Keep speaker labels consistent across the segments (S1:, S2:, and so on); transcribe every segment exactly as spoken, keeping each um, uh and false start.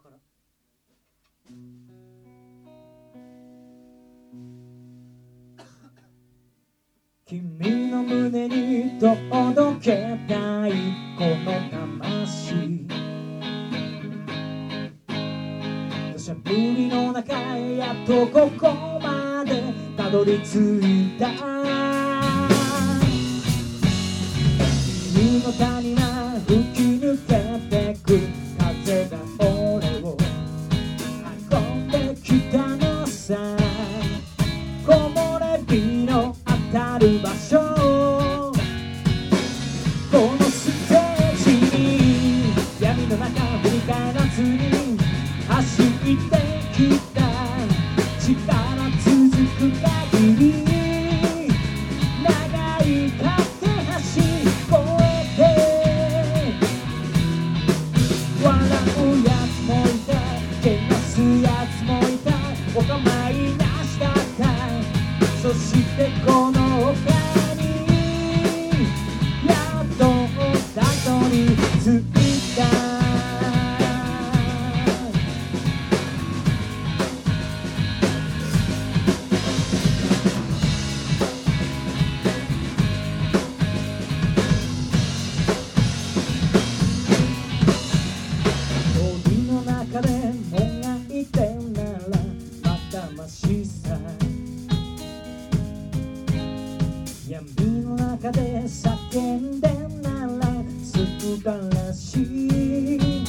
S1: から君の胸に届けたいこの魂、土砂降りの中やっとここまでたどり着いた。君の谷は吹き抜けてく、風が俺を運んできたのさ。木漏れ日の当たる場所、このステージに闇の中振り返らずに走ってきた。力続く限り長い架け橋越えて、笑うやつもいた、けなすやつもいた、お構いなしだった。そしてこの丘にやっとたどり着いた。森の中でもがいてならまたましさ、闇の中で叫んでなら素晴らしい。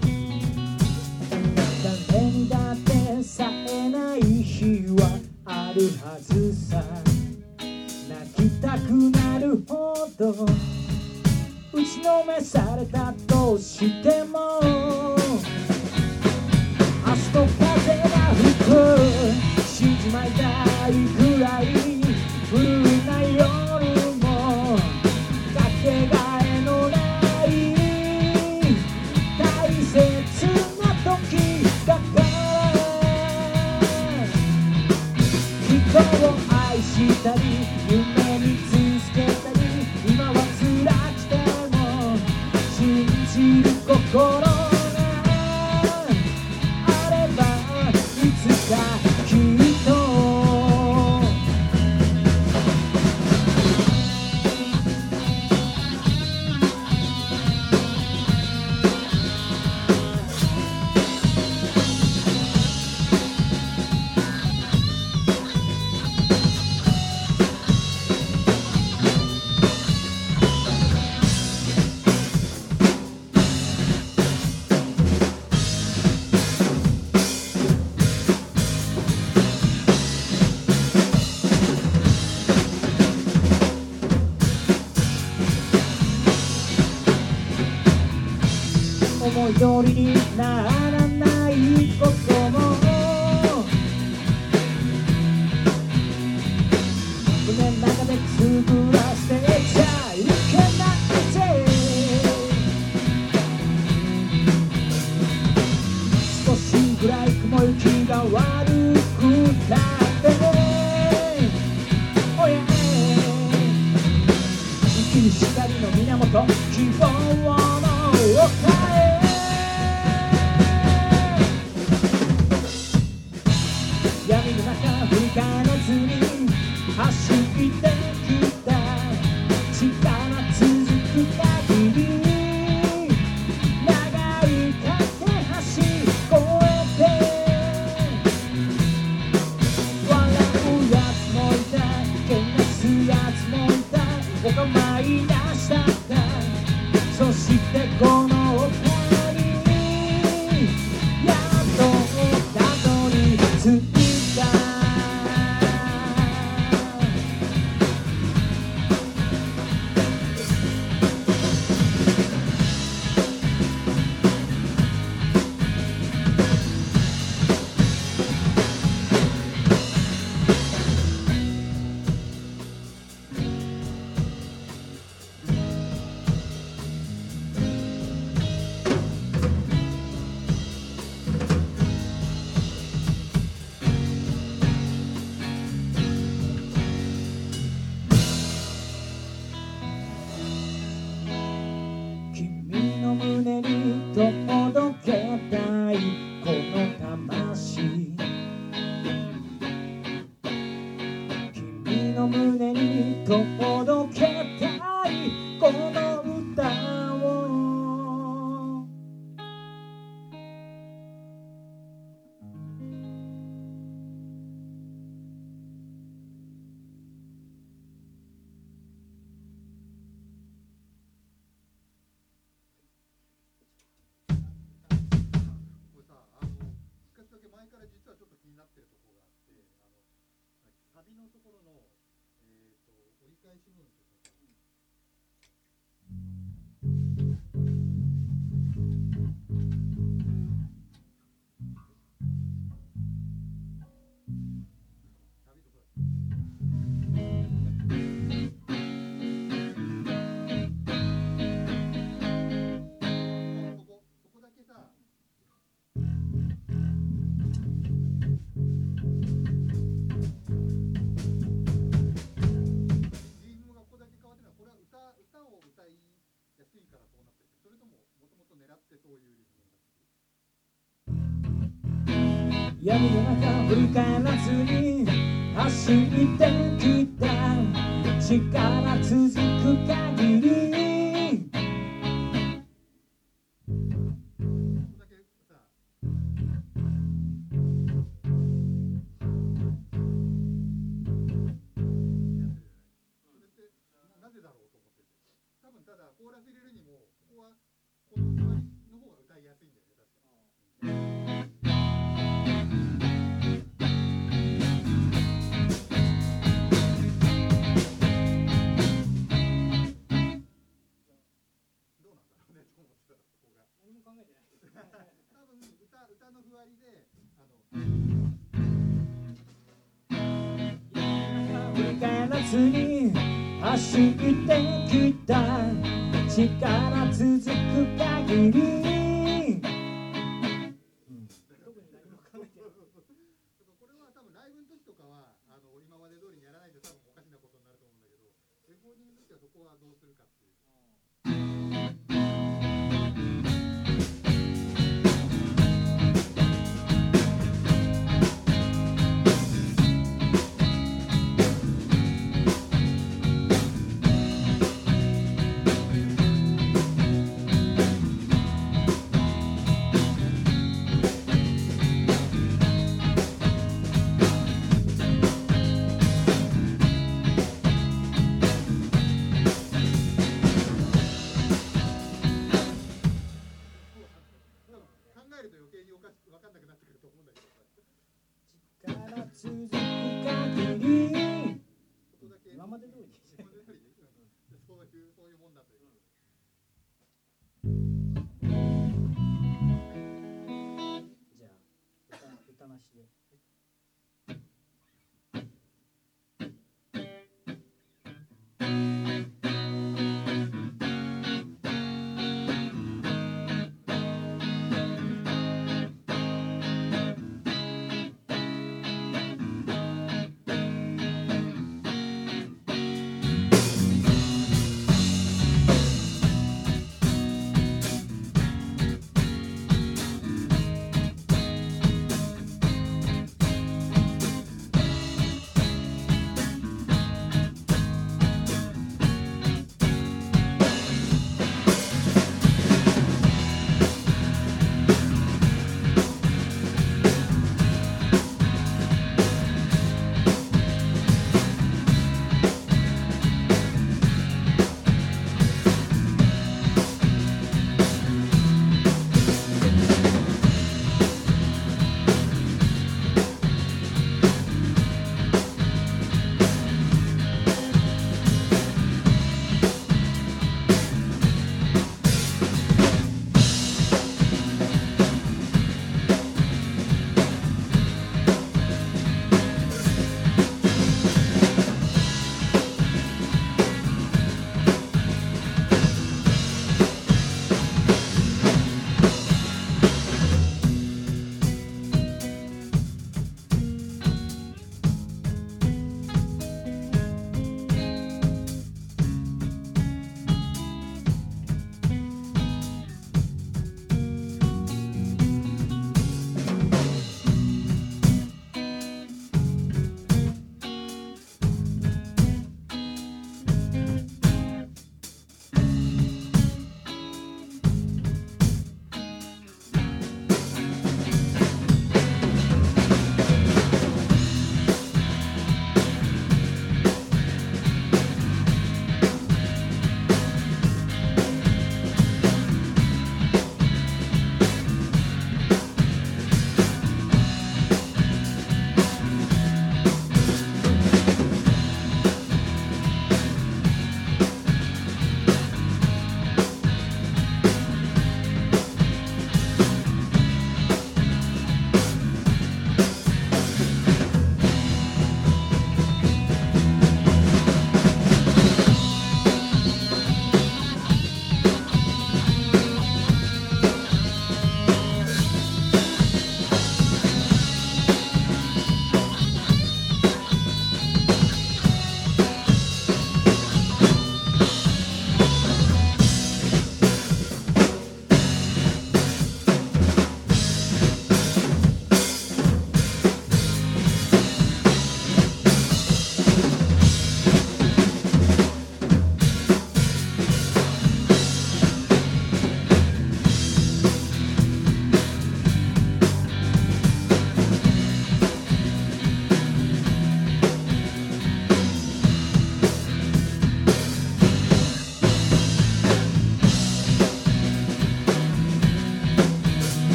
S1: 誰にだってさえない日はあるはずさ。泣きたくなるほど打ちのめされたとしても、明日の風が吹く、死んじまいたいくらいブルーな夜もかけがえのない大切な時だから、人を愛したり夢に続けたり、今は辛くても信じる心があればいつかきっと思い通りにならないことも胸の中でくすぶらせてちゃいけないぜ。少しぐらい雲行きが悪くたっておや生きる光の源、希望の丘へ闇の中振り返らずに走ってきた。
S2: 前から実はちょっと気になってるところがあって、あのサビのところの、えー、と折り返し部分とか、サビどこだっけ？そこそこだけさ。歌を歌いやすいからそうなってる。それとももともと狙ってそういうリズムになってる。
S1: 闇の中振り返らずに走ってきた力続く限り
S2: ここだけさなぜだろうと思ってて、多分ただコーラス入れるにもここはこの座りの方が歌いやすいんだよね、確かに。どうなんだろうねと思ってたら、ここが
S1: 何も考えてない
S2: 多分歌歌のふわりであの
S1: 振り返らずに走ってきた力続く限り、うん、特に何も考えてない。
S2: これは多分ライブの時とかはあの今まで通りにやらないと多分おかしなことになると思うんだけど、レコーディングの時はそこはどうするかっていう。
S1: 今まで通り
S2: そういうそういうもんだという。
S1: じゃあ歌歌なしで。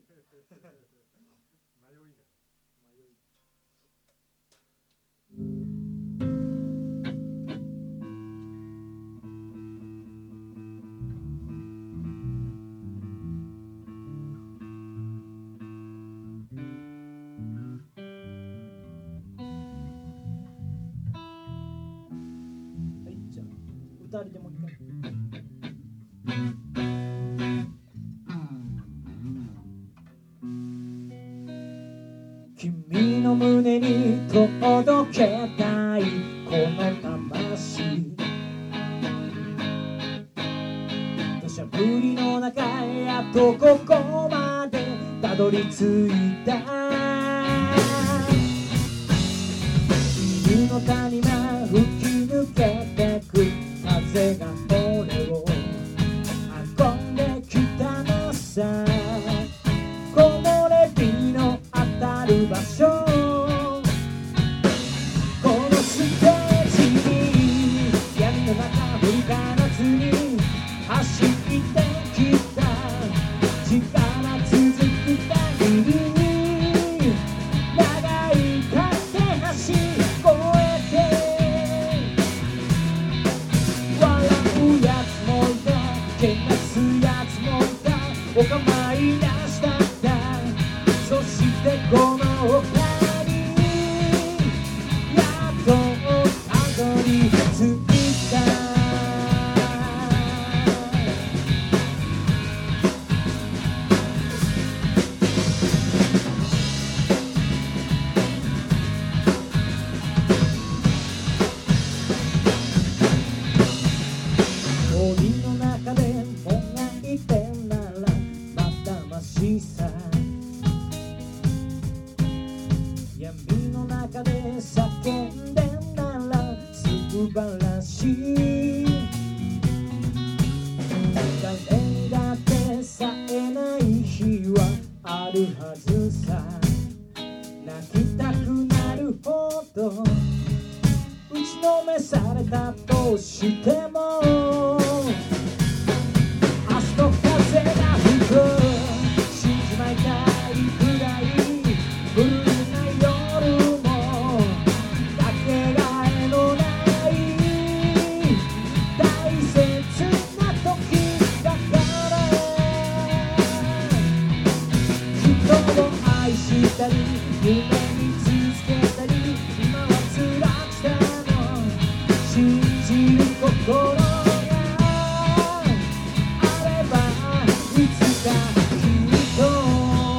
S2: 迷いが迷い
S1: はい、じゃあ歌ありでもう一回。君の胸に届けたいこの魂、土砂降りの中やっとここまでたどり着いた。冬の谷間吹き抜けてく風が俺を運んできたのさ。木漏れ日の当たる場所、このステージに闇の中振りかなずに走ってきた。力続く限り長い架け橋越えて、笑うやつもいた、けなすやつもいた、お構いなしだった。そしてこの丘にやっとたどり着いた。森の中でもがいてならまだましさ、闇の中で叫んでなら素晴らしい。誰にだってさえない日はあるはずさ。泣きたくなるほど打ちのめされたとしても、明日の風が吹く死んじまいたいくらいブルーな夜もかけがえのない大切な時だから、人を愛したり夢に続けたり今は辛くても信じる心があればいつかきっと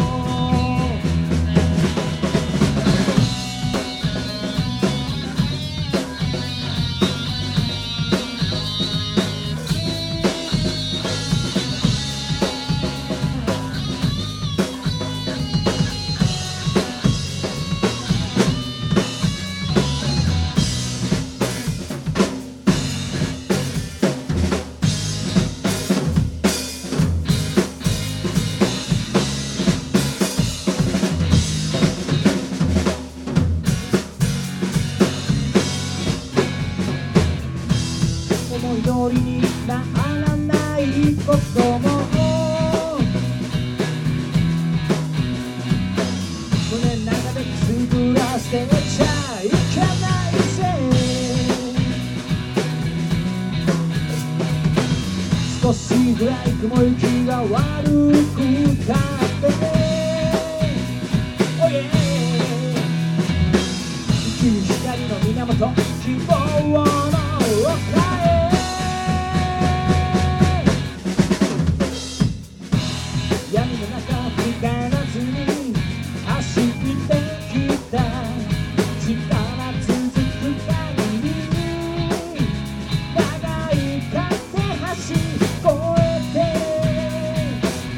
S1: 思い通りにならないことも胸の中でくすぶらせちゃいけないぜ。少しぐらい雲行きが悪くたってoh yeah、 生きる光の源希望の丘へ闇の中振り返らずに走ってきた。力続く限り長い架け橋越えて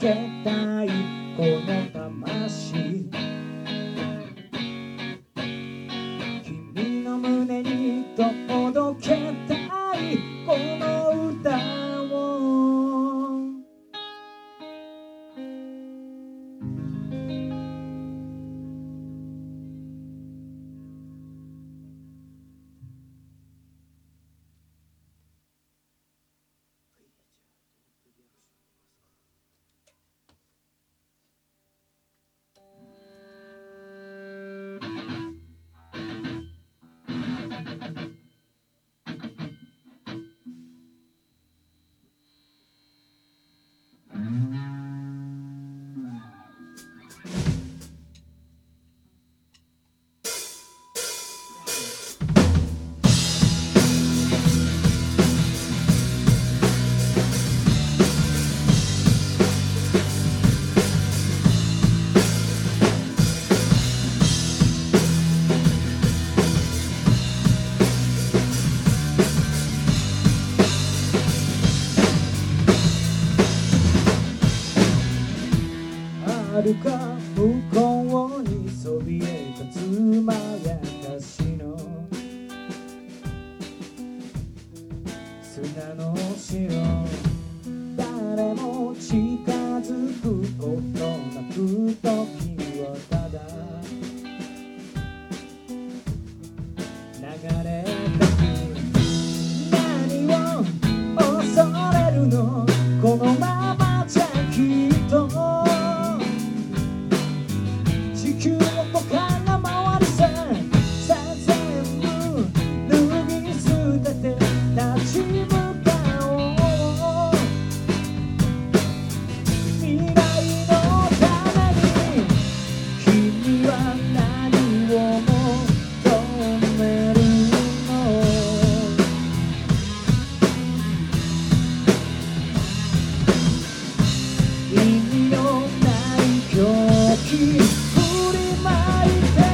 S1: けたいこの魂、君の胸に届けたいこの歌を。遥か向こうにそびえ立つまやかしの砂の城、誰も近づくことなく時はただ流れてく。何を恐れるの、このままじゃきっと地球の他が回るさ、さあ全部脱ぎ捨てて立ち向かおう。未来のために君は何を求めるの。意味のない狂気振りまいて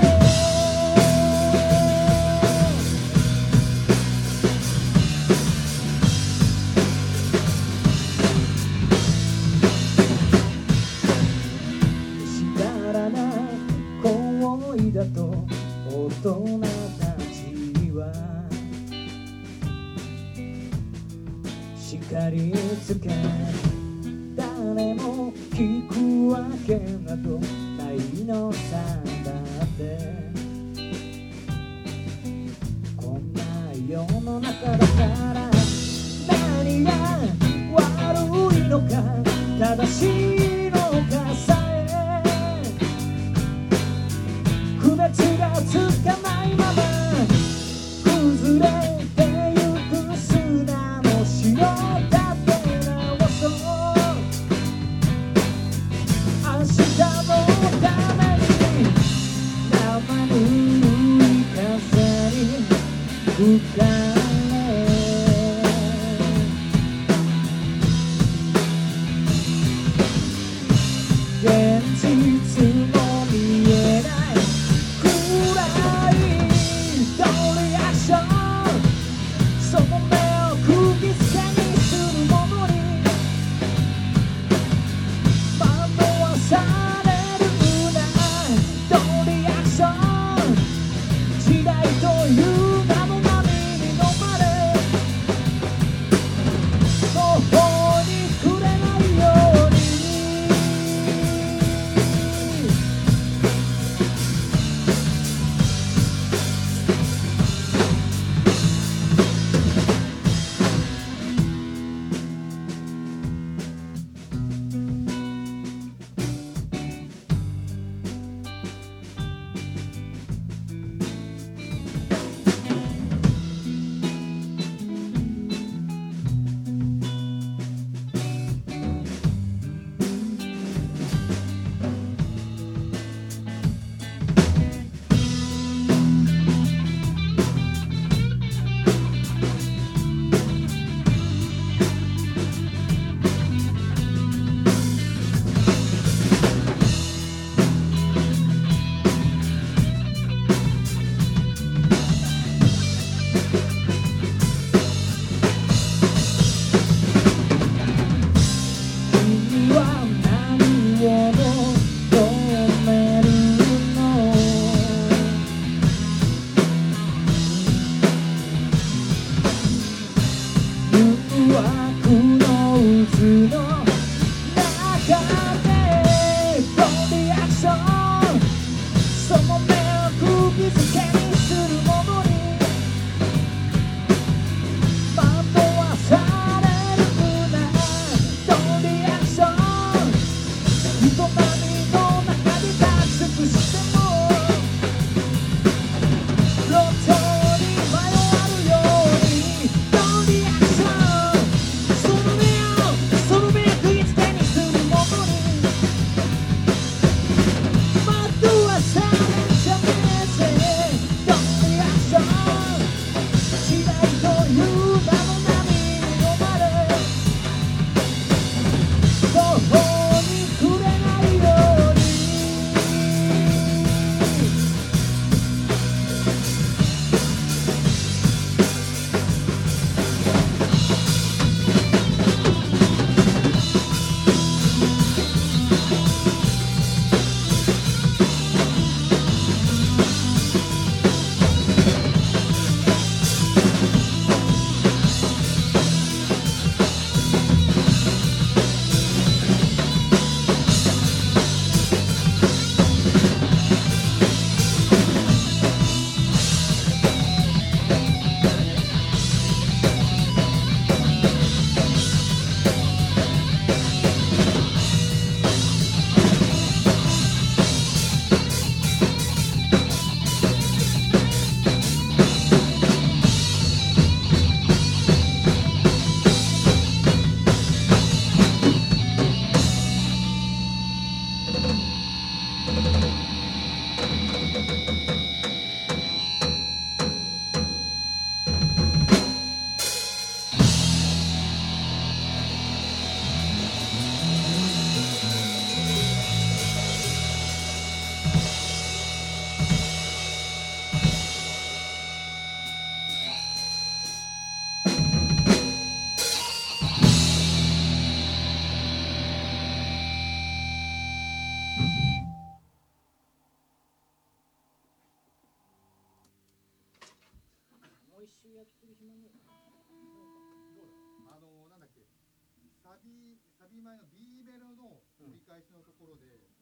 S1: 叱らない行為だと大人たちは叱りつけ、誰も聞くわけなどないのさ。だってこんな世の中だから何が悪いのか正しいのかさえ区別がつかないまま崩れてゆく砂の城だって直そう。明日のために生ぬるい風に吹かれ週やってる暇ねえかな。
S2: どうだあのなんだっけサビサビ前の B メロの折り返しのところで、